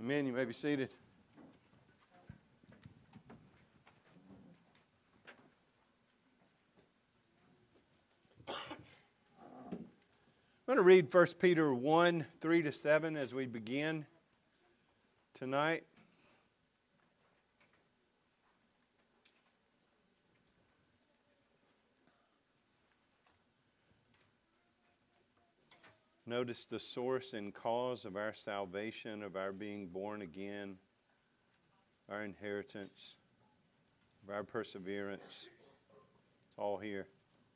Amen. You may be seated. I'm going to read 1 Peter 1, 3-7 as we begin tonight. Notice the source and cause of our salvation, of our being born again, our inheritance, of our perseverance. It's all here.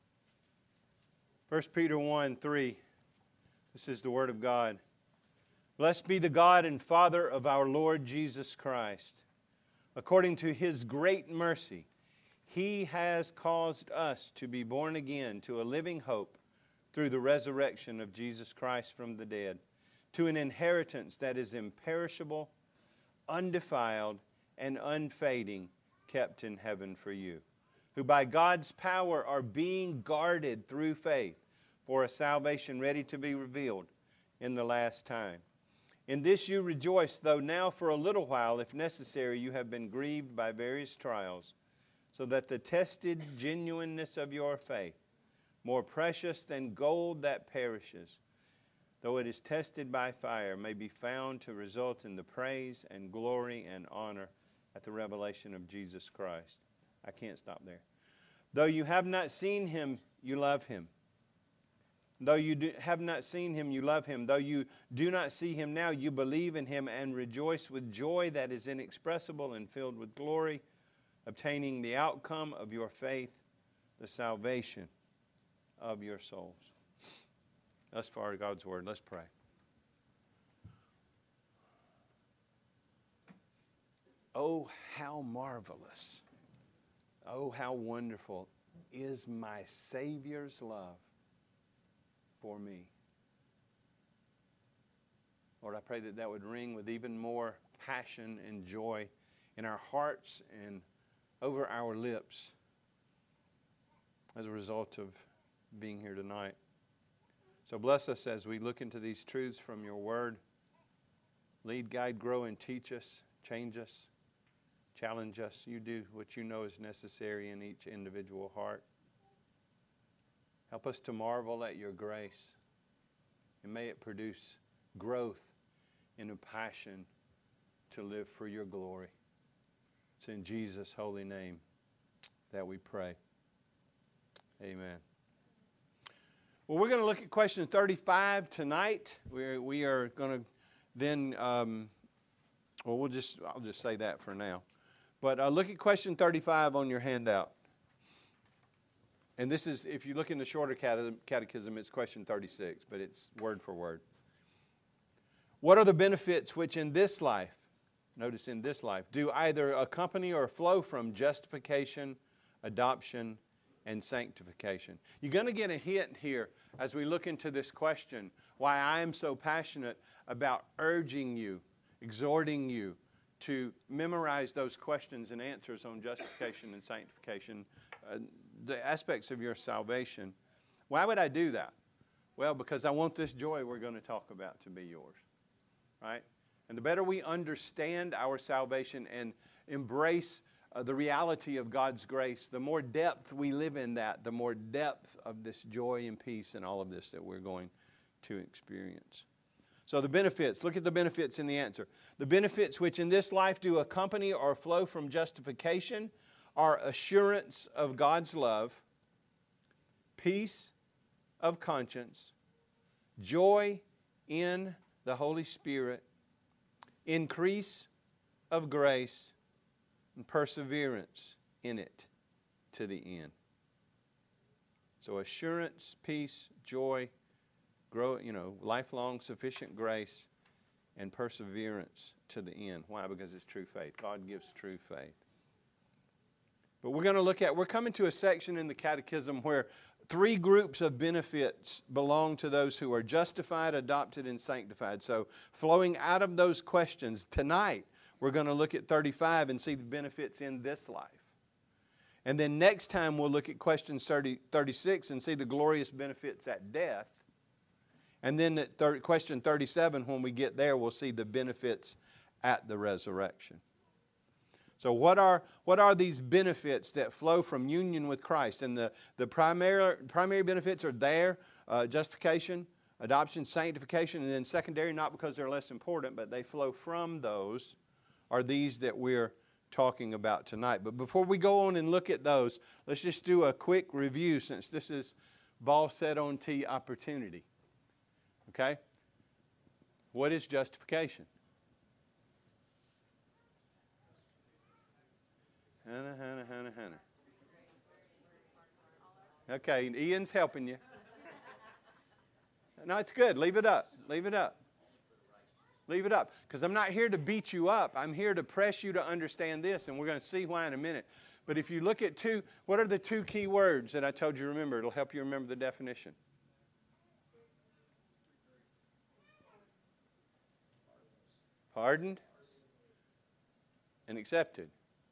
1 Peter 1, 3. This is the Word of God. Blessed be the God and Father of our Lord Jesus Christ. According to His great mercy, He has caused us to be born again to a living hope through the resurrection of Jesus Christ from the dead, to an inheritance that is imperishable, undefiled, and unfading, kept in heaven for you, who by God's power are being guarded through faith for a salvation ready to be revealed in the last time. In this you rejoice, though now for a little while, if necessary, you have been grieved by various trials, so that the tested genuineness of your faith, more precious than gold that perishes, though it is tested by fire, may be found to result in the praise and glory and honor at the revelation of Jesus Christ. I can't stop there. Though you have not seen Him, you love Him. Though you have not seen Him, you love Him. Though you do not see Him now, you believe in Him and rejoice with joy that is inexpressible and filled with glory, obtaining the outcome of your faith, the salvation of your souls. Thus far, God's Word. Let's pray. Oh, how marvelous. Oh, how wonderful is my Savior's love for me. Lord, I pray that that would ring with even more passion and joy in our hearts and over our lips as a result of being here tonight. So bless us as we look into these truths from your word. Lead, guide, grow, and teach us, change us, challenge us. You do what you know is necessary in each individual heart. Help us to marvel at your grace, and may it produce growth in a passion to live for your glory. It's in Jesus' holy name that we pray. Amen. Well, we're going to look at question 35 tonight. We are going to then, I'll just say that for now. But look at question 35 on your handout. And this is, if you look in the shorter catechism, it's question 36, but it's word for word. What are the benefits which in this life, notice in this life, do either accompany or flow from justification, adoption, and sanctification? You're going to get a hint here as we look into this question, why I am so passionate about urging you, exhorting you to memorize those questions and answers on justification and sanctification, the aspects of your salvation. Why would I do that? Well, because I want this joy we're going to talk about to be yours, right? And the better we understand our salvation and embrace the reality of God's grace, the more depth we live in that, the more depth of this joy and peace and all of this that we're going to experience. So the benefits, look at the benefits in the answer. The benefits which in this life do accompany or flow from justification are assurance of God's love, peace of conscience, joy in the Holy Spirit, increase of grace, and perseverance in it to the end. So assurance, peace, joy, lifelong sufficient grace, and perseverance to the end. Why? Because it's true faith. God gives true faith. But we're coming to a section in the catechism where three groups of benefits belong to those who are justified, adopted, and sanctified. So flowing out of those questions, tonight we're going to look at 35 and see the benefits in this life. And then next time we'll look at question 36 and see the glorious benefits at death. And then at question 37, when we get there, we'll see the benefits at the resurrection. So what are these benefits that flow from union with Christ? And the primary benefits are there, justification, adoption, sanctification, and then secondary, not because they're less important, but they flow from those, are these that we're talking about tonight. But before we go on and look at those, let's just do a quick review since this is ball set on tee opportunity. Okay? What is justification? Hannah. Okay, Ian's helping you. No, it's good. Leave it up. Leave it up. Leave it up. Because I'm not here to beat you up. I'm here to press you to understand this, and we're going to see why in a minute. But if you look at what are the two key words that I told you to remember? It'll help you remember the definition. Pardoned and accepted.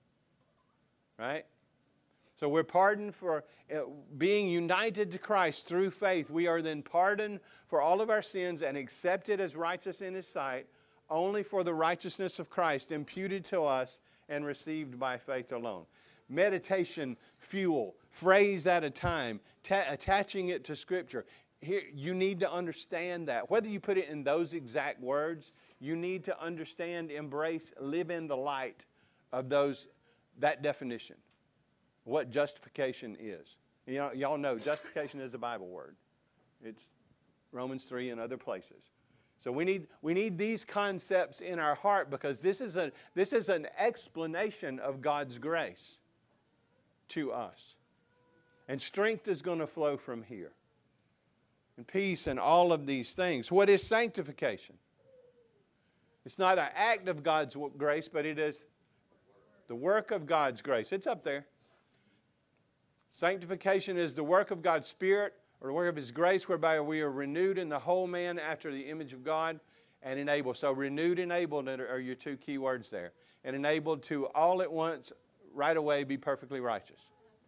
Right? So we're pardoned for being united to Christ through faith. We are then pardoned for all of our sins and accepted as righteous in His sight only for the righteousness of Christ imputed to us and received by faith alone. Meditation fuel, phrase at a time, attaching it to Scripture. Here, you need to understand that. Whether you put it in those exact words, you need to understand, embrace, live in the light of that definition. What justification is. Y'all know justification is a Bible word. It's Romans 3 and other places. So we need these concepts in our heart because this is an explanation of God's grace to us. And strength is going to flow from here. And peace and all of these things. What is sanctification? It's not an act of God's grace, but it is the work of God's grace. It's up there. Sanctification is the work of God's Spirit, or the work of His grace, whereby we are renewed in the whole man after the image of God and enabled. So renewed, enabled are your two key words there. And enabled to all at once, right away, be perfectly righteous.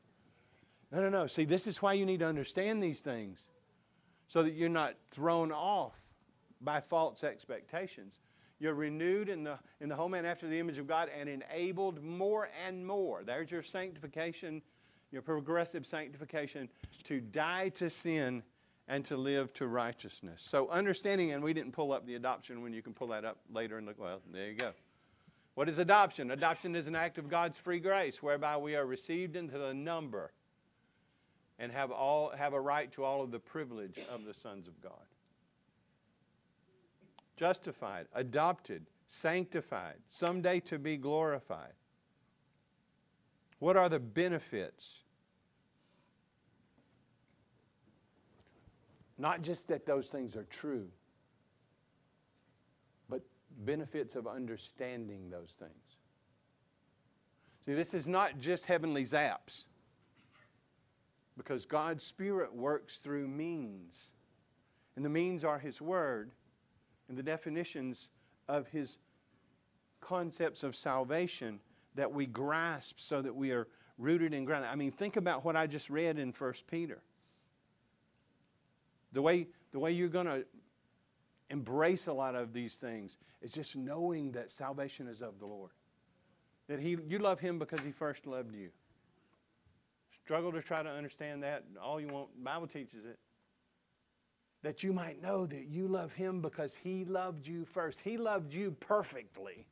No. See, this is why you need to understand these things, so that you're not thrown off by false expectations. You're renewed in the whole man after the image of God and enabled more and more. There's your sanctification, your progressive sanctification, to die to sin and to live to righteousness. So understanding, and we didn't pull up the adoption when you can pull that up later and look, well, there you go. What is adoption? Adoption is an act of God's free grace whereby we are received into the number and have a right to all of the privilege of the sons of God. Justified, adopted, sanctified, someday to be glorified. What are the benefits? Not just that those things are true, but benefits of understanding those things. See, this is not just heavenly zaps, because God's Spirit works through means. And the means are His Word and the definitions of His concepts of salvation that we grasp so that we are rooted and grounded. I mean, think about what I just read in 1 Peter. The way you're going to embrace a lot of these things is just knowing that salvation is of the Lord. That you love Him because He first loved you. Struggle to try to understand that all you want. The Bible teaches it. That you might know that you love Him because He loved you first. He loved you perfectly.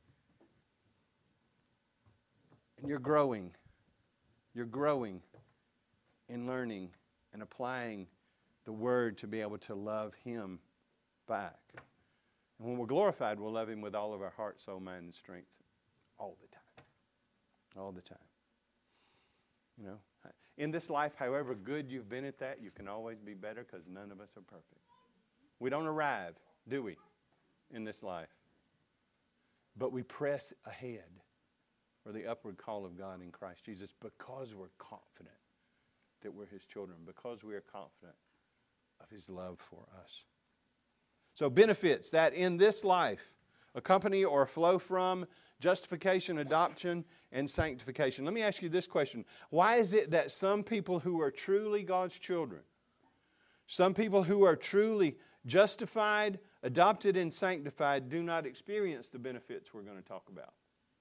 And you're growing. You're growing in learning and applying the Word to be able to love Him back. And when we're glorified, we'll love Him with all of our heart, soul, mind, and strength all the time. All the time. You know, in this life, however good you've been at that, you can always be better because none of us are perfect. We don't arrive, do we, in this life? But we press ahead for the upward call of God in Christ Jesus because we're confident that we're His children, because we are confident of His love for us. So benefits that in this life accompany or flow from justification, adoption, and sanctification. Let me ask you this question. Why is it that some people who are truly God's children, some people who are truly justified, adopted and sanctified do not experience the benefits we're going to talk about.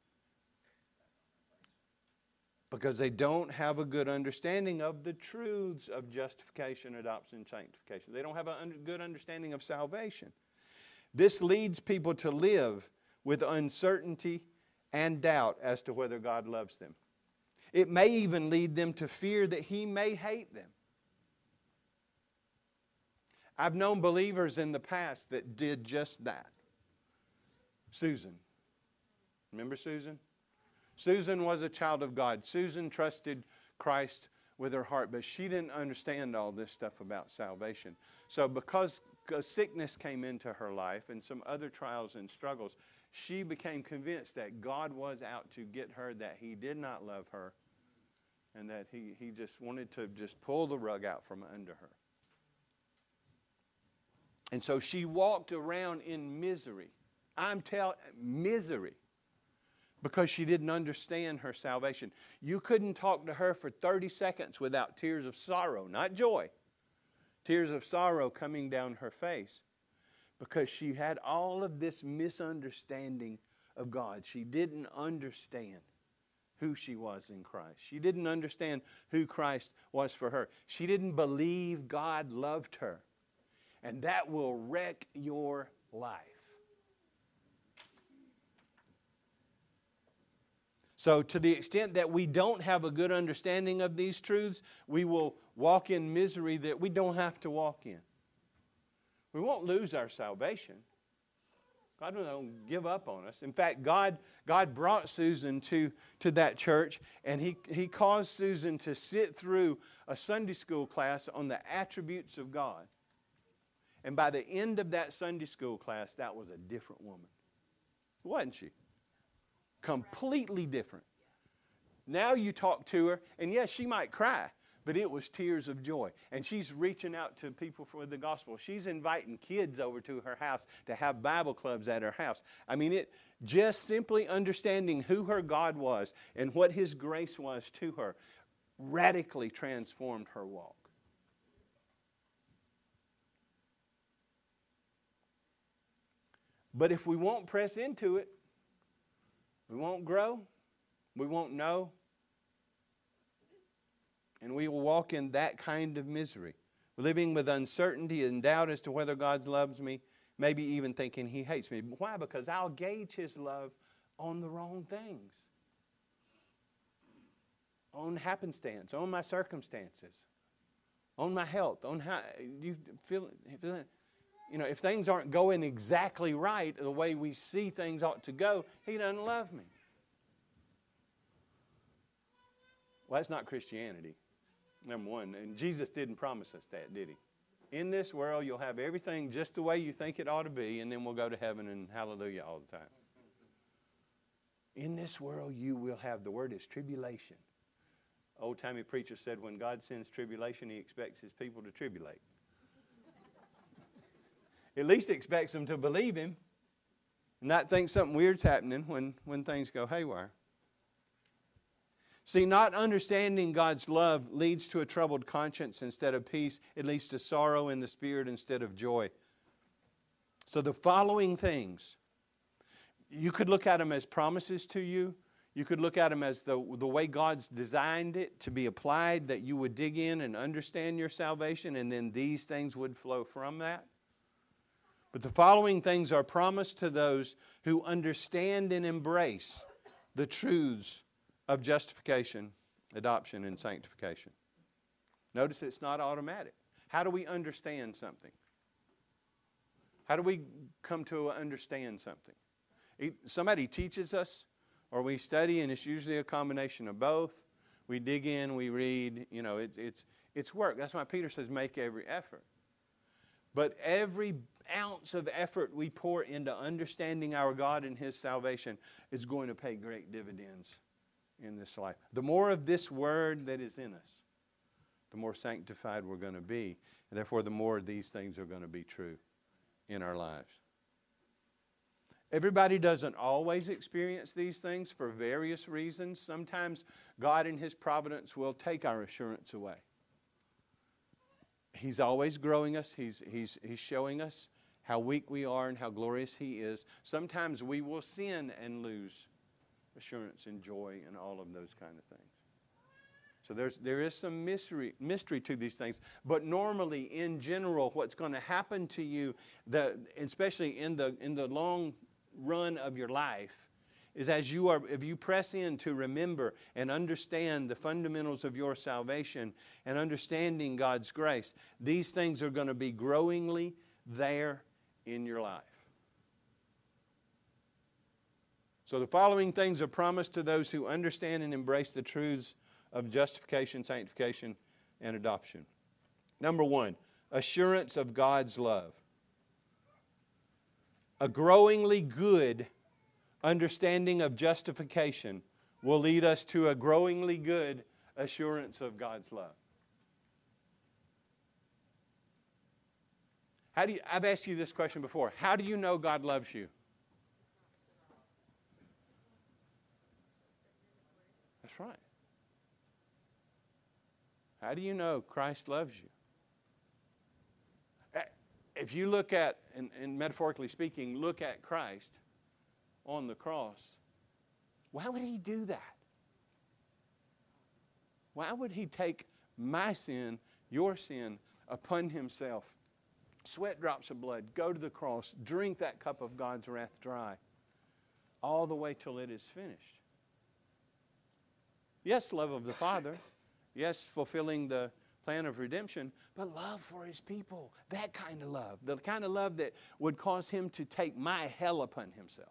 Because they don't have a good understanding of the truths of justification, adoption, and sanctification. They don't have a good understanding of salvation. This leads people to live with uncertainty and doubt as to whether God loves them. It may even lead them to fear that He may hate them. I've known believers in the past that did just that. Susan. Remember Susan? Susan was a child of God. Susan trusted Christ with her heart, but she didn't understand all this stuff about salvation. So because sickness came into her life and some other trials and struggles, she became convinced that God was out to get her, that He did not love her, and that He just wanted to just pull the rug out from under her. And so she walked around in misery. Misery. Because she didn't understand her salvation. You couldn't talk to her for 30 seconds without tears of sorrow, not joy. Tears of sorrow coming down her face. Because she had all of this misunderstanding of God. She didn't understand who she was in Christ. She didn't understand who Christ was for her. She didn't believe God loved her. And that will wreck your life. So to the extent that we don't have a good understanding of these truths, we will walk in misery that we don't have to walk in. We won't lose our salvation. God won't give up on us. In fact, God brought Susan to that church, and He caused Susan to sit through a Sunday school class on the attributes of God. And by the end of that Sunday school class, that was a different woman. Wasn't she? Completely different. Now you talk to her, and yes, she might cry, but it was tears of joy. And she's reaching out to people for the gospel. She's inviting kids over to her house to have Bible clubs at her house. I mean, just simply understanding who her God was and what His grace was to her radically transformed her walk. But if we won't press into it, we won't grow, we won't know, and we will walk in that kind of misery, living with uncertainty and doubt as to whether God loves me, maybe even thinking He hates me. Why? Because I'll gauge His love on the wrong things, on happenstance, on my circumstances, on my health, on how you feel. You know, if things aren't going exactly right, the way we see things ought to go, He doesn't love me. Well, that's not Christianity, number one. And Jesus didn't promise us that, did He? In this world, you'll have everything just the way you think it ought to be, and then we'll go to heaven and hallelujah all the time. In this world, you will have, the word is tribulation. Old-timey preacher said when God sends tribulation, He expects His people to tribulate. At least expects them to believe Him and not think something weird's happening when things go haywire. See, not understanding God's love leads to a troubled conscience instead of peace. It leads to sorrow in the spirit instead of joy. So the following things, you could look at them as promises to you. You could look at them as the way God's designed it to be applied, that you would dig in and understand your salvation, and then these things would flow from that. But the following things are promised to those who understand and embrace the truths of justification, adoption, and sanctification. Notice it's not automatic. How do we understand something? How do we come to understand something? Somebody teaches us, or we study, and it's usually a combination of both. We dig in, we read, you know, it's work. That's why Peter says make every effort. But every ounce of effort we pour into understanding our God and His salvation is going to pay great dividends in this life. The more of this word that is in us, the more sanctified we're going to be. And therefore, the more these things are going to be true in our lives. Everybody doesn't always experience these things for various reasons. Sometimes God in His providence will take our assurance away. He's always growing us. He's showing us how weak we are and how glorious He is, sometimes we will sin and lose assurance and joy and all of those kind of things. So there is some mystery to these things. But normally, in general, what's going to happen to you, especially in the long run of your life, is if you press in to remember and understand the fundamentals of your salvation and understanding God's grace, these things are going to be growingly there in your life. So the following things are promised to those who understand and embrace the truths of justification, sanctification, and adoption. Number one, assurance of God's love. A growingly good understanding of justification will lead us to a growingly good assurance of God's love. I've asked you this question before. How do you know God loves you? That's right. How do you know Christ loves you? If you look at, and metaphorically speaking, look at Christ on the cross, why would He do that? Why would He take my sin, your sin, upon Himself, sweat drops of blood, go to the cross, drink that cup of God's wrath dry, all the way till it is finished? Yes, love of the Father. Yes, fulfilling the plan of redemption, but love for His people. That kind of love. The kind of love that would cause Him to take my hell upon Himself.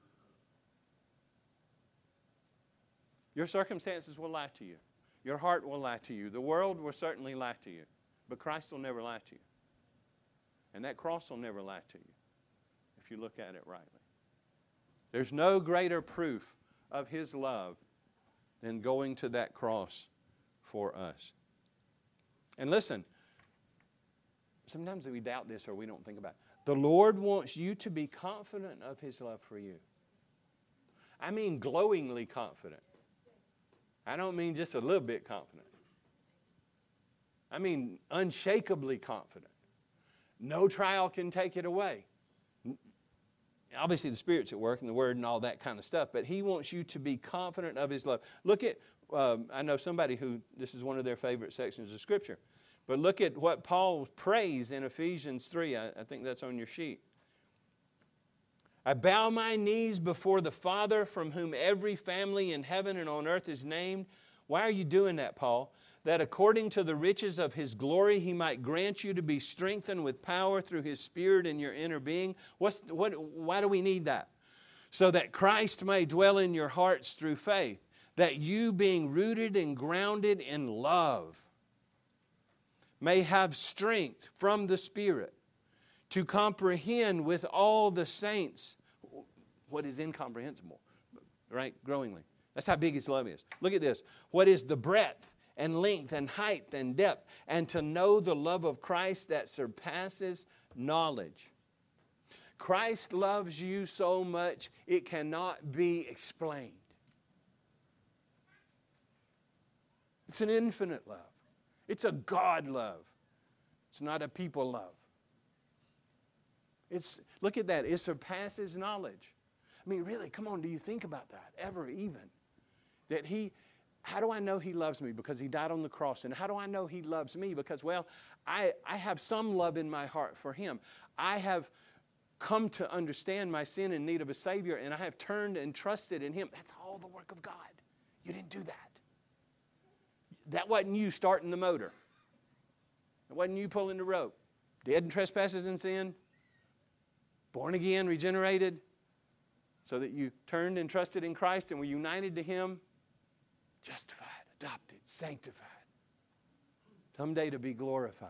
Your circumstances will lie to you. Your heart will lie to you. The world will certainly lie to you. But Christ will never lie to you. And that cross will never lie to you if you look at it rightly. There's no greater proof of His love than going to that cross for us. And listen, sometimes we doubt this or we don't think about it. The Lord wants you to be confident of His love for you. I mean glowingly confident. I don't mean just a little bit confident. I mean unshakably confident. No trial can take it away. Obviously the Spirit's at work and the Word and all that kind of stuff, but He wants you to be confident of His love. Look at, I know somebody who, this is one of their favorite sections of Scripture, but look at what Paul prays in Ephesians 3. I think that's on your sheet. I bow my knees before the Father, from whom every family in heaven and on earth is named. Why are you doing that, Paul? That according to the riches of His glory, He might grant you to be strengthened with power through His Spirit in your inner being. Why do we need that? So that Christ may dwell in your hearts through faith, that you, being rooted and grounded in love, may have strength from the Spirit to comprehend with all the saints what is incomprehensible, right? Growingly. That's how big His love is. Look at this. What is the breadth and length and height and depth, and to know the love of Christ that surpasses knowledge. Christ loves you so much it cannot be explained. It's an infinite love. It's a God love. It's not a people love. Look at that. It surpasses knowledge. I mean, really, come on, do you think about that ever even? That how do I know He loves me? Because He died on the cross. And how do I know He loves me? Because, well, I have some love in my heart for Him. I have come to understand my sin in need of a Savior, and I have turned and trusted in Him. That's all the work of God. You didn't do that. That wasn't you starting the motor. It wasn't you pulling the rope. Dead in trespasses and sin. Born again, regenerated. So that you turned and trusted in Christ and were united to Him. Justified, adopted, sanctified. Someday to be glorified.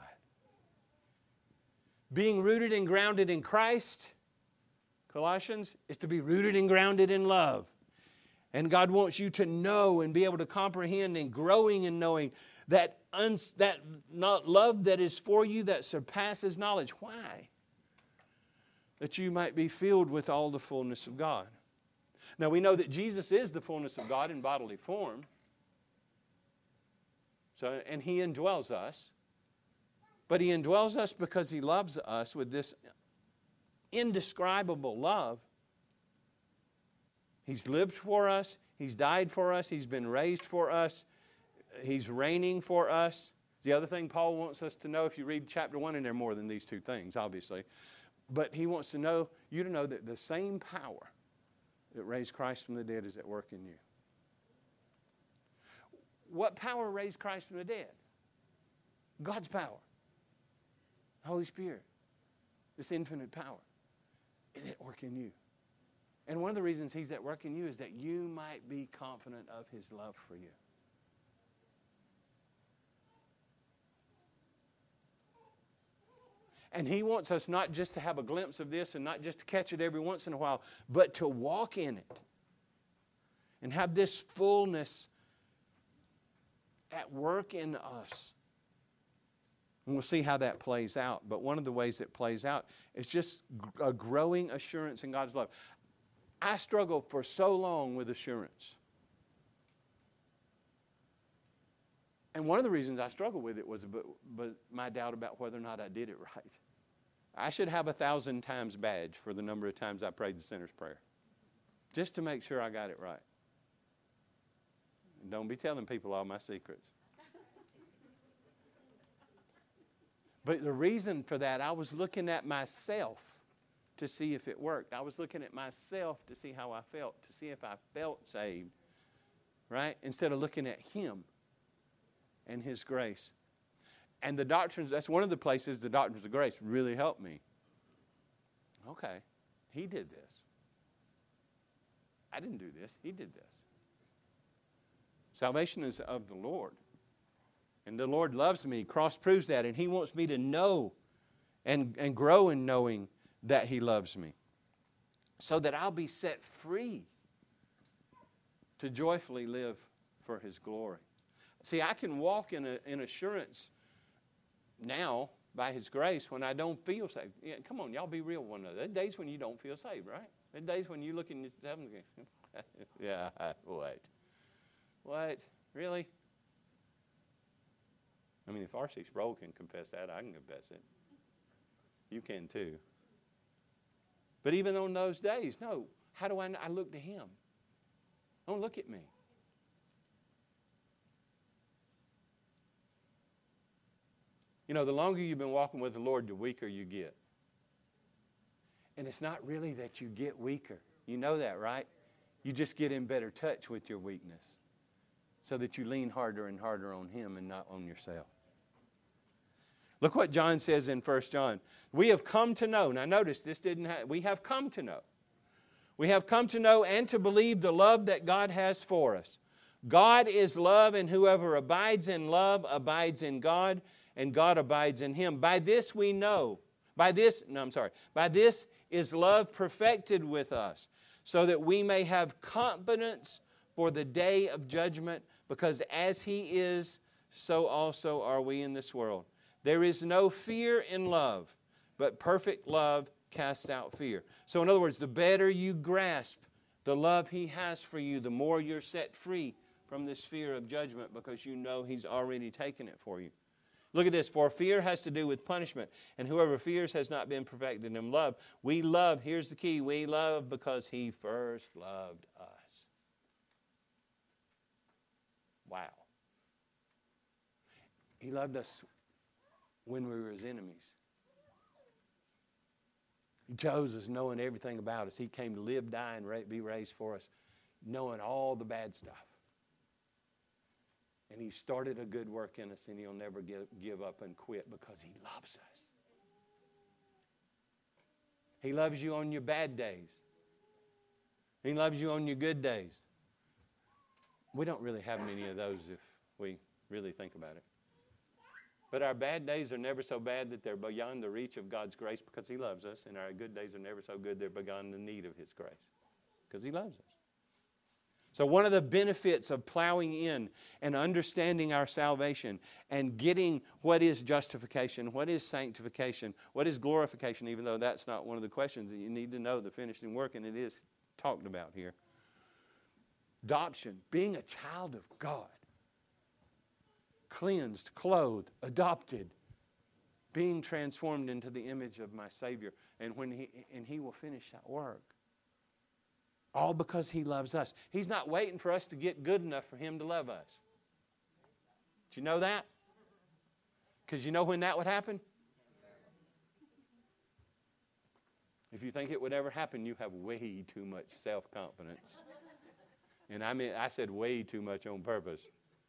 Being rooted and grounded in Christ, Colossians, is to be rooted and grounded in love. And God wants you to know and be able to comprehend and growing in knowing that love that is for you that surpasses knowledge. Why? That you might be filled with all the fullness of God. Now we know that Jesus is the fullness of God in bodily form. And He indwells us. But He indwells us because He loves us with this indescribable love. He's lived for us. He's died for us. He's been raised for us. He's reigning for us. The other thing Paul wants us to know, if you read chapter 1, and there are more than these two things, obviously, but he wants you to know that the same power that raised Christ from the dead is at work in you. What power raised Christ from the dead? God's power. Holy Spirit. This infinite power is at work in you. And one of the reasons He's at work in you is that you might be confident of His love for you. And He wants us not just to have a glimpse of this and not just to catch it every once in a while, but to walk in it and have this fullness at work in us. And we'll see how that plays out. But one of the ways it plays out is just a growing assurance in God's love. I struggled for so long with assurance. And one of the reasons I struggled with it was my doubt about whether or not I did it right. I should have 1,000 times badge for the number of times I prayed the sinner's prayer, just to make sure I got it right. And don't be telling people all my secrets. But the reason for that, I was looking at myself to see if it worked. I was looking at myself to see how I felt, to see if I felt saved, right? Instead of looking at Him and His grace. And the doctrines, that's one of the places the doctrines of grace really helped me. Okay, He did this. I didn't do this. He did this. Salvation is of the Lord. And the Lord loves me. Cross proves that. And He wants me to know and grow in knowing that He loves me, so that I'll be set free to joyfully live for His glory. See, I can walk in assurance now by His grace when I don't feel saved. Yeah, come on, y'all be real with one another. There are days when you don't feel saved, right? There are days when you look in yourself and go, yeah, what? Really? I mean, if R.C. Sproul can confess that, I can confess it. You can too. But even on those days, no. How do I know? I look to Him. Don't look at me. You know, the longer you've been walking with the Lord, the weaker you get. And it's not really that you get weaker. You know that, right? You just get in better touch with your weakness, so that you lean harder and harder on Him and not on yourself. Look what John says in 1 John. We have come to know. Now notice, this didn't happen. We have come to know. We have come to know and to believe the love that God has for us. God is love, and whoever abides in love abides in God, and God abides in him. By this we know. By this is love perfected with us, so that we may have confidence for the day of judgment, because as He is, so also are we in this world. There is no fear in love, but perfect love casts out fear. So in other words, the better you grasp the love He has for you, the more you're set free from this fear of judgment, because you know He's already taken it for you. Look at this. For fear has to do with punishment, and whoever fears has not been perfected in love. We love, here's the key, we love because He first loved us. Wow. He loved us when we were His enemies. He chose us knowing everything about us. He came to live, die, and be raised for us, knowing all the bad stuff. And He started a good work in us, and He'll never give up and quit, because He loves us. He loves you on your bad days. He loves you on your good days. We don't really have many of those if we really think about it. But our bad days are never so bad that they're beyond the reach of God's grace, because He loves us. And our good days are never so good they're beyond the need of His grace, because He loves us. So one of the benefits of plowing in and understanding our salvation and getting what is justification, what is sanctification, what is glorification, even though that's not one of the questions that you need to know the finishing work, and it is talked about here. Adoption, being a child of God. Cleansed, clothed, adopted, being transformed into the image of my Savior. And He will finish that work. All because He loves us. He's not waiting for us to get good enough for Him to love us. Did you know that? Because you know when that would happen? If you think it would ever happen, you have way too much self-confidence. And I said way too much on purpose.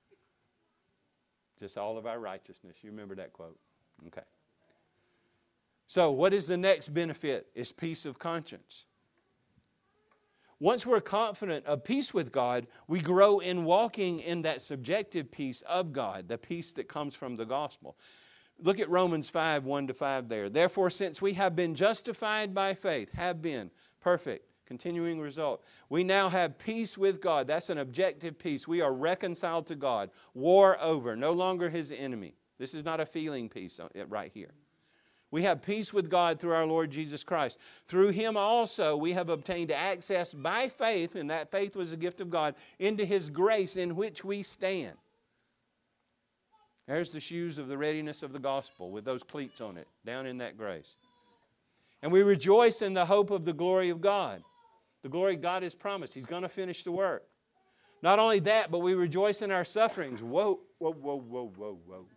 Just all of our righteousness. You remember that quote? Okay. So what is the next benefit? Is peace of conscience. Once we're confident of peace with God, we grow in walking in that subjective peace of God, the peace that comes from the gospel. Look at Romans 5, 1-5 there. Therefore, since we have been justified by faith, have been, perfect, continuing result, we now have peace with God. That's an objective peace. We are reconciled to God, war over, no longer His enemy. This is not a feeling peace right here. We have peace with God through our Lord Jesus Christ. Through Him also we have obtained access by faith, and that faith was a gift of God, into His grace in which we stand. There's the shoes of the readiness of the gospel with those cleats on it, down in that grace. And we rejoice in the hope of the glory of God. The glory God has promised. He's going to finish the work. Not only that, but we rejoice in our sufferings. Whoa, whoa, whoa, whoa, whoa, whoa.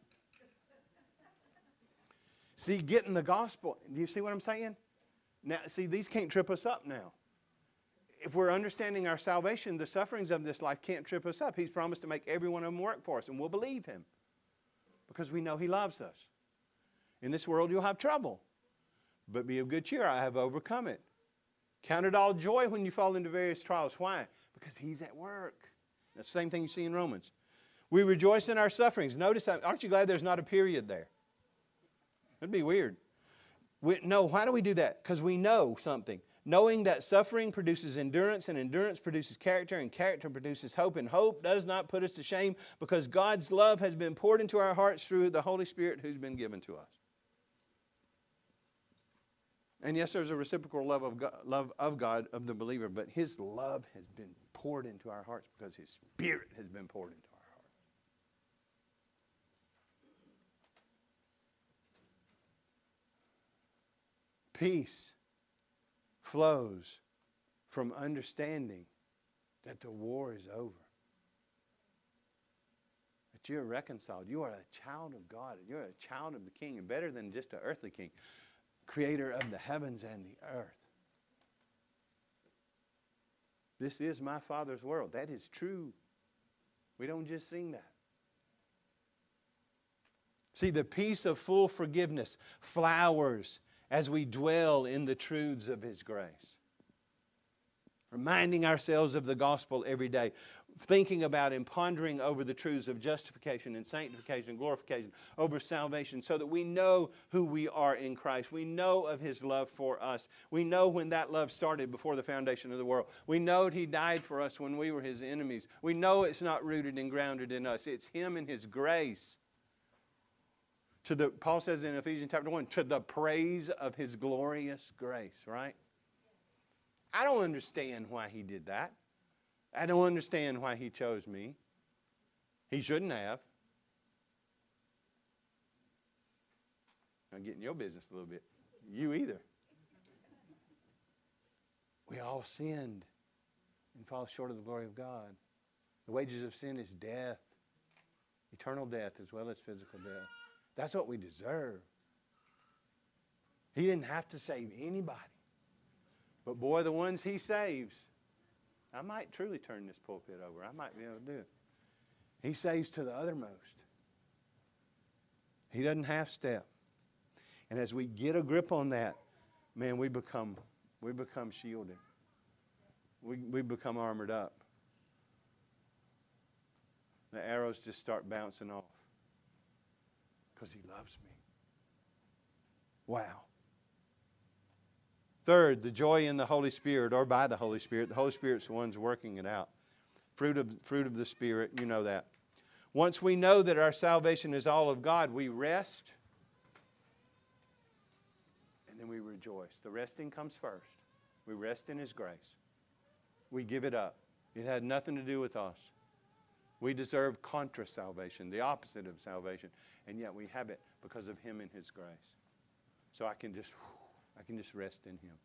See, getting the gospel, do you see what I'm saying? Now, see, these can't trip us up now. If we're understanding our salvation, the sufferings of this life can't trip us up. He's promised to make every one of them work for us, and we'll believe Him because we know He loves us. In this world, you'll have trouble, but be of good cheer. I have overcome it. Count it all joy when you fall into various trials. Why? Because He's at work. That's the same thing you see in Romans. We rejoice in our sufferings. Notice that. Aren't you glad there's not a period there? It'd be weird. No, why do we do that? Because we know something. Knowing that suffering produces endurance, and endurance produces character, and character produces hope, and hope does not put us to shame because God's love has been poured into our hearts through the Holy Spirit who's been given to us. And yes, there's a reciprocal love of God, of the believer, but His love has been poured into our hearts because His Spirit has been poured into our hearts. Peace flows from understanding that the war is over. That you're reconciled. You are a child of God. You're a child of the King, and better than just an earthly king, creator of the heavens and the earth. This is my Father's world. That is true. We don't just sing that. See, the peace of full forgiveness flowers as we dwell in the truths of His grace. Reminding ourselves of the gospel every day. Thinking about and pondering over the truths of justification and sanctification and glorification, over salvation, so that we know who we are in Christ. We know of His love for us. We know when that love started before the foundation of the world. We know He died for us when we were His enemies. We know it's not rooted and grounded in us. It's Him and His grace. Paul says in Ephesians chapter 1, to the praise of His glorious grace, right? I don't understand why He did that. I don't understand why He chose me. He shouldn't have. I'm getting your business a little bit. You either. We all sinned and fall short of the glory of God. The wages of sin is death, eternal death as well as physical death. That's what we deserve. He didn't have to save anybody. But boy, the ones He saves, I might truly turn this pulpit over. I might be able to do it. He saves to the uttermost. He doesn't half step. And as we get a grip on that, man, we become shielded. We become armored up. The arrows just start bouncing off. Because He loves me. Wow. Third, the joy in the Holy Spirit, or by the Holy Spirit. The Holy Spirit's the one's working it out. Fruit of the Spirit, you know that. Once we know that our salvation is all of God, we rest, and then we rejoice. The resting comes first. We rest in His grace. We give it up. It had nothing to do with us. We deserve contra salvation, the opposite of salvation, and yet we have it because of Him and His grace. So I can just I can just rest in Him.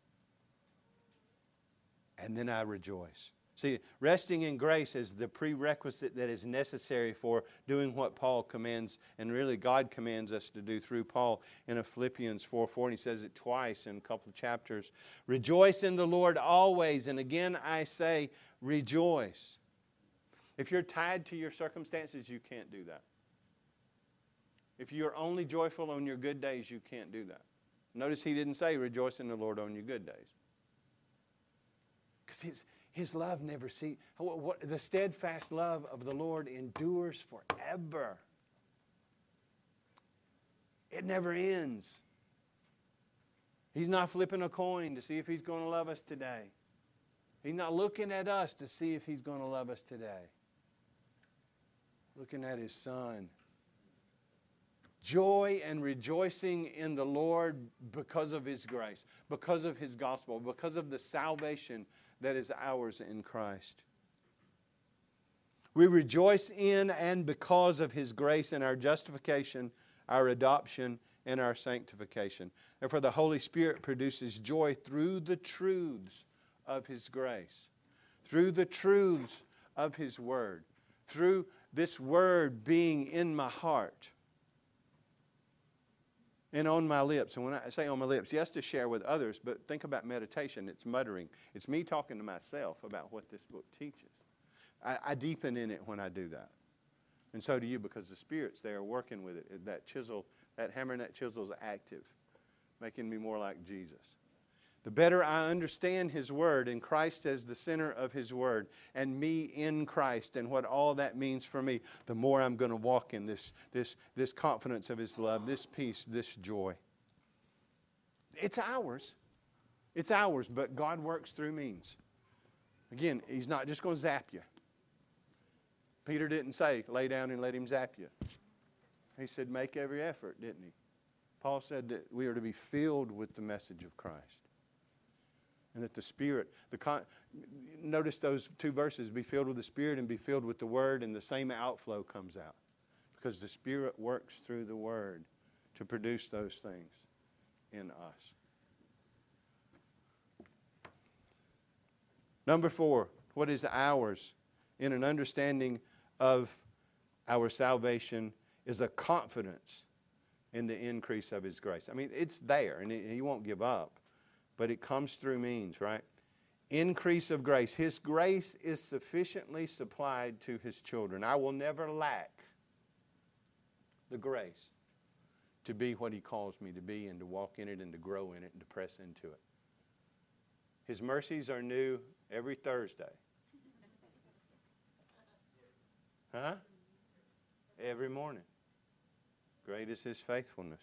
And then I rejoice. See, resting in grace is the prerequisite that is necessary for doing what Paul commands, and really God commands us to do through Paul in Philippians 4:4, and he says it twice in a couple of chapters. Rejoice in the Lord always, and again I say, rejoice. If you're tied to your circumstances, you can't do that. If you're only joyful on your good days, you can't do that. Notice he didn't say rejoice in the Lord on your good days. Because His love never ceases. The steadfast love of the Lord endures forever. It never ends. He's not flipping a coin to see if He's going to love us today. He's not looking at us to see if He's going to love us today. Looking at His Son. Joy and rejoicing in the Lord because of His grace, because of His gospel, because of the salvation that is ours in Christ. We rejoice in and because of His grace and our justification, our adoption, and our sanctification. Therefore, the Holy Spirit produces joy through the truths of His grace, through the truths of His Word, through this Word being in my heart and on my lips. And when I say on my lips, yes, to share with others, but think about meditation. It's muttering. It's me talking to myself about what this book teaches. I deepen in it when I do that. And so do you, because the Spirit's there working with it. That chisel, that hammer and that chisel is active, making me more like Jesus. The better I understand His Word and Christ as the center of His Word and me in Christ and what all that means for me, the more I'm going to walk in this confidence of His love, this peace, this joy. It's ours. It's ours, but God works through means. Again, He's not just going to zap you. Peter didn't say, lay down and let Him zap you. He said, make every effort, didn't he? Paul said that we are to be filled with the message of Christ. And that the Spirit, notice those two verses, be filled with the Spirit and be filled with the Word, and the same outflow comes out. Because the Spirit works through the Word to produce those things in us. Number 4, what is ours in an understanding of our salvation is a confidence in the increase of His grace. I mean, it's there, and He won't give up. But it comes through means, right? Increase of grace. His grace is sufficiently supplied to His children. I will never lack the grace to be what He calls me to be and to walk in it and to grow in it and to press into it. His mercies are new every Thursday. Huh? Every morning. Great is His faithfulness.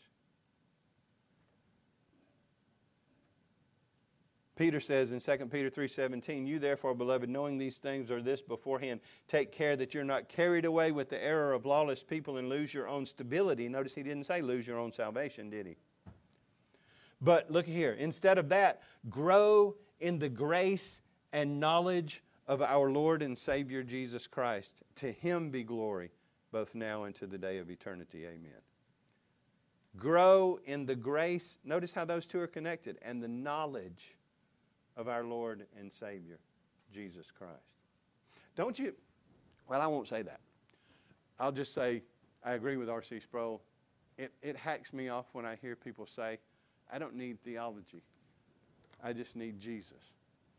Peter says in 2 Peter 3:17, you therefore, beloved, knowing these things or this beforehand, take care that you're not carried away with the error of lawless people and lose your own stability. Notice he didn't say lose your own salvation, did he? But look here, instead of that, grow in the grace and knowledge of our Lord and Savior Jesus Christ. To Him be glory, both now and to the day of eternity. Amen. Grow in the grace, notice how those two are connected, and the knowledge of our Lord and Savior, Jesus Christ. Don't you, well, I won't say that. I'll just say, I agree with R.C. Sproul. It hacks me off when I hear people say, I don't need theology. I just need Jesus.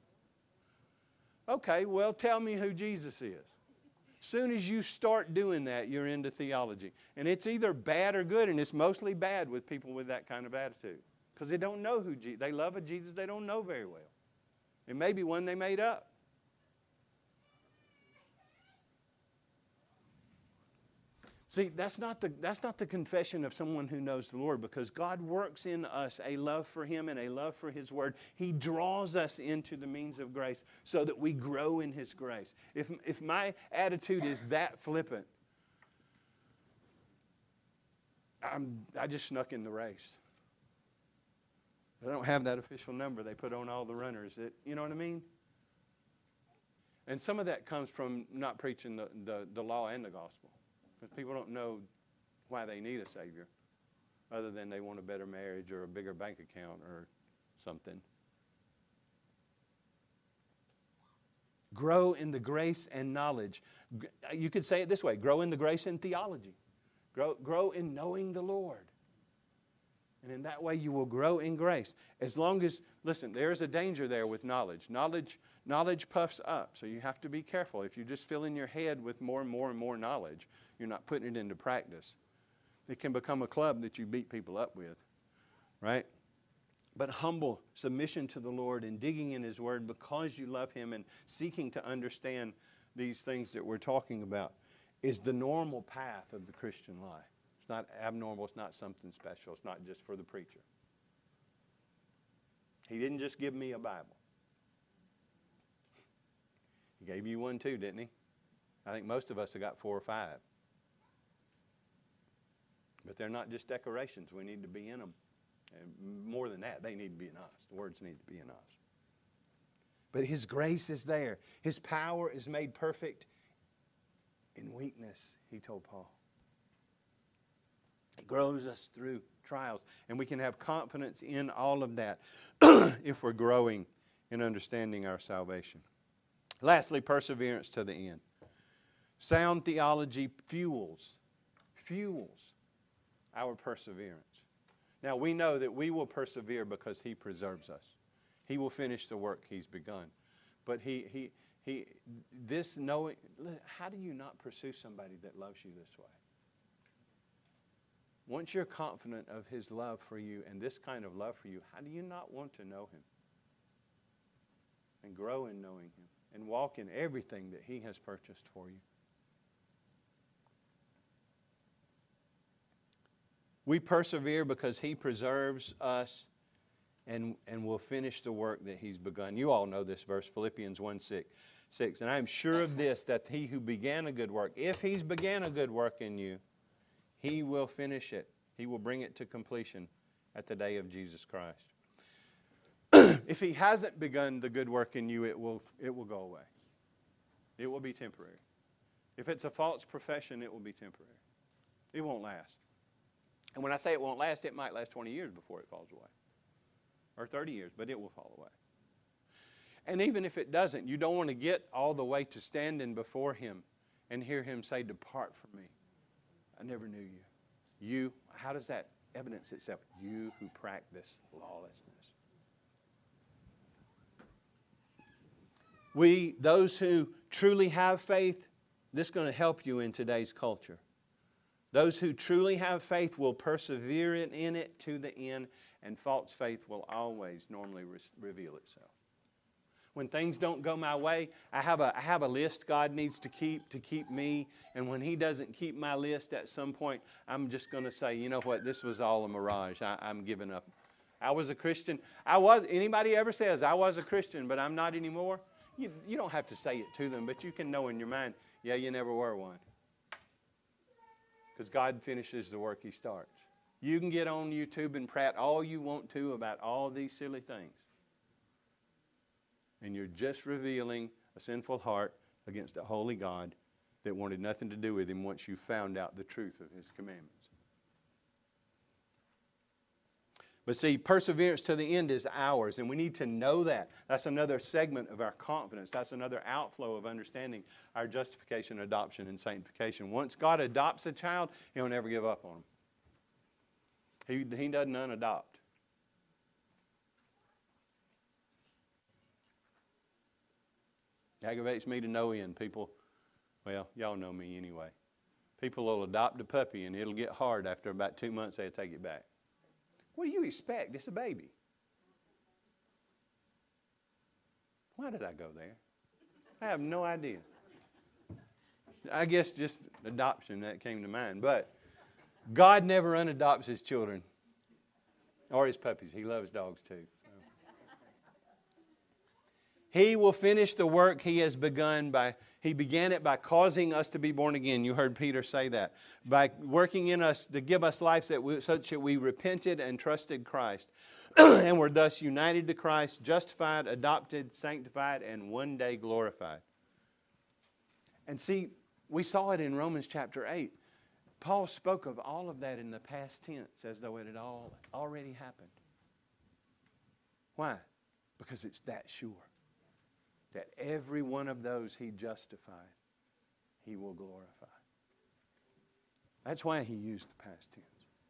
Okay, well, tell me who Jesus is. Soon as you start doing that, you're into theology. And it's either bad or good, and it's mostly bad with people with that kind of attitude. Because they don't know who Jesus, they love a Jesus they don't know very well. It may be one they made up. See, that's not the confession of someone who knows the Lord, because God works in us a love for Him and a love for His Word. He draws us into the means of grace so that we grow in His grace. If my attitude is that flippant, I just snuck in the race. I don't have that official number they put on all the runners. You know what I mean? And some of that comes from not preaching the law and the gospel. Because people don't know why they need a Savior, other than they want a better marriage or a bigger bank account or something. Grow in the grace and knowledge. You could say it this way. Grow in the grace and theology. Grow in knowing the Lord. And in that way you will grow in grace. As long as, listen, there's a danger there with knowledge. Knowledge puffs up, so you have to be careful. If you just fill in your head with more and more and more knowledge, you're not putting it into practice. It can become a club that you beat people up with, right? But humble submission to the Lord and digging in His Word because you love Him and seeking to understand these things that we're talking about is the normal path of the Christian life. It's not abnormal. It's not something special. It's not just for the preacher. He didn't just give me a Bible. He gave you one too, didn't He? I think most of us have got 4 or 5. But they're not just decorations. We need to be in them. And more than that, they need to be in us. The words need to be in us. But His grace is there. His power is made perfect in weakness, He told Paul. He grows us through trials. And we can have confidence in all of that if we're growing in understanding our salvation. Lastly, perseverance to the end. Sound theology fuels our perseverance. Now, we know that we will persevere because He preserves us. He will finish the work He's begun. But this knowing, how do you not pursue somebody that loves you this way? Once you're confident of His love for you and this kind of love for you, how do you not want to know Him? And grow in knowing Him and walk in everything that He has purchased for you. We persevere because He preserves us and will finish the work that He's begun. You all know this verse, Philippians 1:6. And I am sure of this, that He who began a good work, if He's began a good work in you, He will finish it. He will bring it to completion at the day of Jesus Christ. If He hasn't begun the good work in you, it will go away. It will be temporary. If it's a false profession, it will be temporary. It won't last. And when I say it won't last, it might last 20 years before it falls away. Or 30 years, but it will fall away. And even if it doesn't, you don't want to get all the way to standing before Him and hear Him say, "Depart from me. I never knew you." You, how does that evidence itself? You who practice lawlessness. Those who truly have faith, this is going to help you in today's culture. Those who truly have faith will persevere in it to the end, and false faith will always normally reveal itself. When things don't go my way, I have a list God needs to keep me, and when He doesn't keep my list at some point, I'm just going to say, you know what, this was all a mirage. I'm giving up. I was a Christian. Anybody ever says, I was a Christian, but I'm not anymore? You don't have to say it to them, but you can know in your mind, yeah, you never were one. Because God finishes the work He starts. You can get on YouTube and prat all you want to about all these silly things. And you're just revealing a sinful heart against a holy God that wanted nothing to do with Him once you found out the truth of His commandments. But see, perseverance to the end is ours, and we need to know that. That's another segment of our confidence. That's another outflow of understanding our justification, adoption, and sanctification. Once God adopts a child, He'll never give up on him. He doesn't unadopt. It aggravates me to no end. People, well, y'all know me anyway. People will adopt a puppy, and it'll get hard after about 2 months, they'll take it back. What do you expect? It's a baby. Why did I go there? I have no idea. I guess just adoption, that came to mind. But God never unadopts His children or His puppies. He loves dogs too. So. He will finish the work He has begun He began it by causing us to be born again. You heard Peter say that. By working in us to give us life such that we repented and trusted Christ. And were thus united to Christ, justified, adopted, sanctified, and one day glorified. And see, we saw it in Romans chapter 8. Paul spoke of all of that in the past tense as though it had all already happened. Why? Because it's that sure that every one of those He justified, He will glorify. That's why He used the past tense.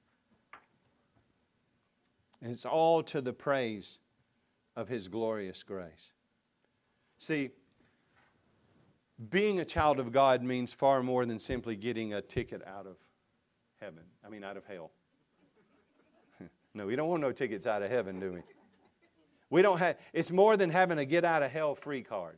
And it's all to the praise of His glorious grace. See, being a child of God means far more than simply getting a ticket out of heaven. Out of hell. No, we don't want no tickets out of heaven, do we? We don't have. It's more than having a get out of hell free card.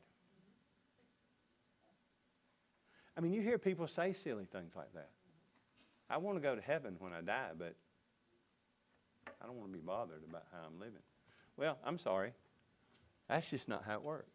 You hear people say silly things like that. I want to go to heaven when I die, but I don't want to be bothered about how I'm living. Well, I'm sorry. That's just not how it works.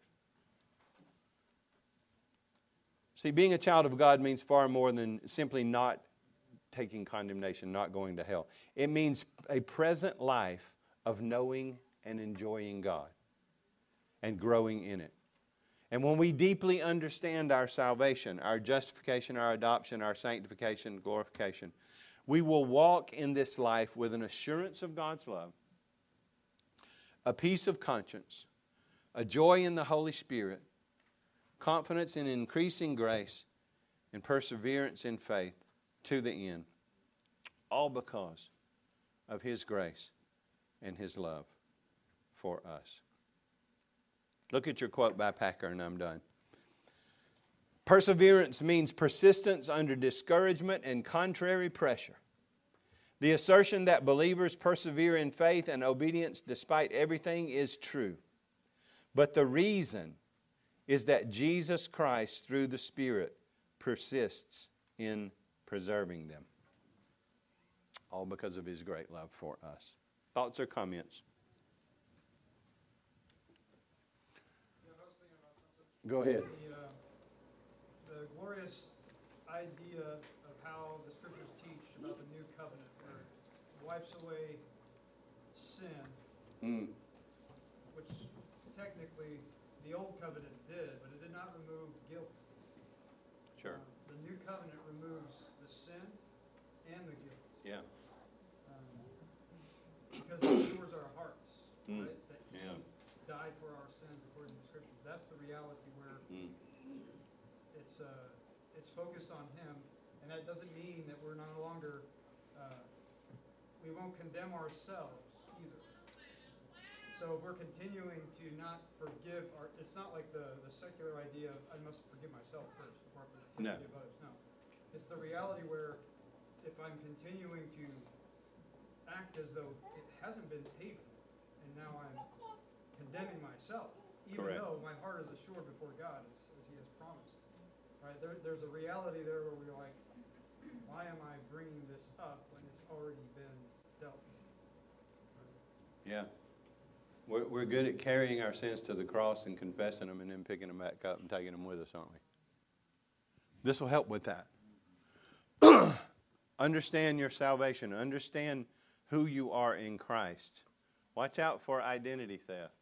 See, being a child of God means far more than simply not taking condemnation, not going to hell. It means a present life of knowing and enjoying God and growing in it. And when we deeply understand our salvation, our justification, our adoption, our sanctification, glorification, we will walk in this life with an assurance of God's love, a peace of conscience, a joy in the Holy Spirit, confidence in increasing grace, and perseverance in faith to the end. All because of His grace and His love for us. Look at your quote by Packer, and I'm done. Perseverance means persistence under discouragement and contrary pressure. The assertion that believers persevere in faith and obedience despite everything is true. But the reason is that Jesus Christ, through the Spirit, persists in preserving them. All because of His great love for us. Thoughts or comments? Go ahead. The glorious idea of how the Scriptures teach about the new covenant, where it wipes away sin, which technically the old covenant did, but it did not remove guilt. Sure. The new covenant removes the sin and the guilt. Yeah. Because it assures our hearts, right? That He died for our sins according to the Scriptures. That's the reality where it's focused on Him, and that doesn't mean that we're no longer, we won't condemn ourselves either. So if we're continuing to not forgive, it's not like the secular idea of I must forgive myself first before I forgive others. No. It's the reality where if I'm continuing to act as though it hasn't been paid for, and now I'm condemning myself, even Correct. though my heart is assured before God as He has promised. Right? There's a reality there where we're like, why am I bringing this up when it's already been dealt with? Yeah. We're good at carrying our sins to the cross and confessing them and then picking them back up and taking them with us, aren't we? This will help with that. Understand your salvation. Understand who you are in Christ. Watch out for identity theft.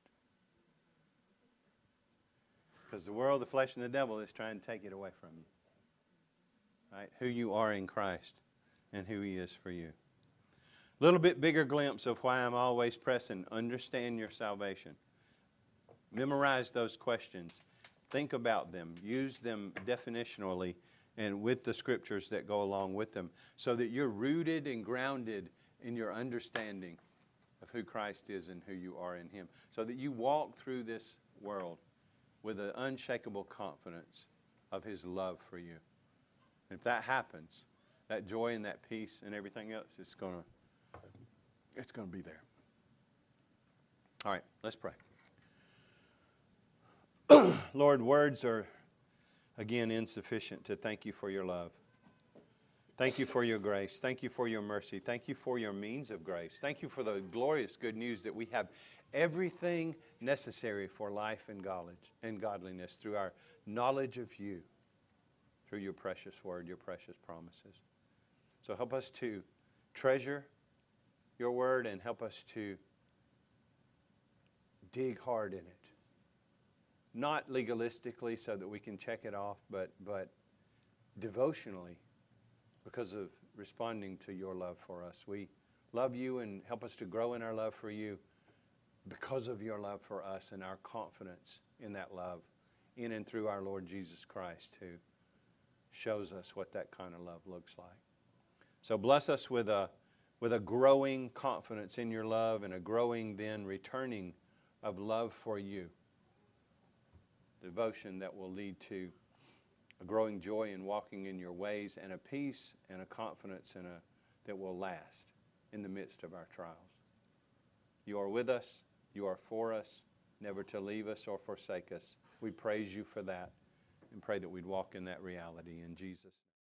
Because the world, the flesh, and the devil is trying to take it away from you. Right? Who you are in Christ and who He is for you. A little bit bigger glimpse of why I'm always pressing. Understand your salvation. Memorize those questions. Think about them. Use them definitionally and with the Scriptures that go along with them so that you're rooted and grounded in your understanding of who Christ is and who you are in Him. So that you walk through this world with an unshakable confidence of His love for you. And if that happens, that joy and that peace and everything else, it's going to be there. All right, let's pray. Lord, words are, again, insufficient to thank You for Your love. Thank You for Your grace. Thank You for Your mercy. Thank You for Your means of grace. Thank You for the glorious good news that we have everything necessary for life and godliness through our knowledge of You, through Your precious word, Your precious promises. So help us to treasure Your word and help us to dig hard in it. Not legalistically so that we can check it off, but devotionally because of responding to Your love for us. We love You and help us to grow in our love for You because of your love for us and our confidence in that love in and through our Lord Jesus Christ, who shows us what that kind of love looks like. So bless us with a growing confidence in your love and a growing then returning of love for you. Devotion that will lead to a growing joy in walking in your ways and a peace and a confidence that will last in the midst of our trials. You are with us. You are for us, never to leave us or forsake us. We praise you for that and pray that we'd walk in that reality in Jesus' name.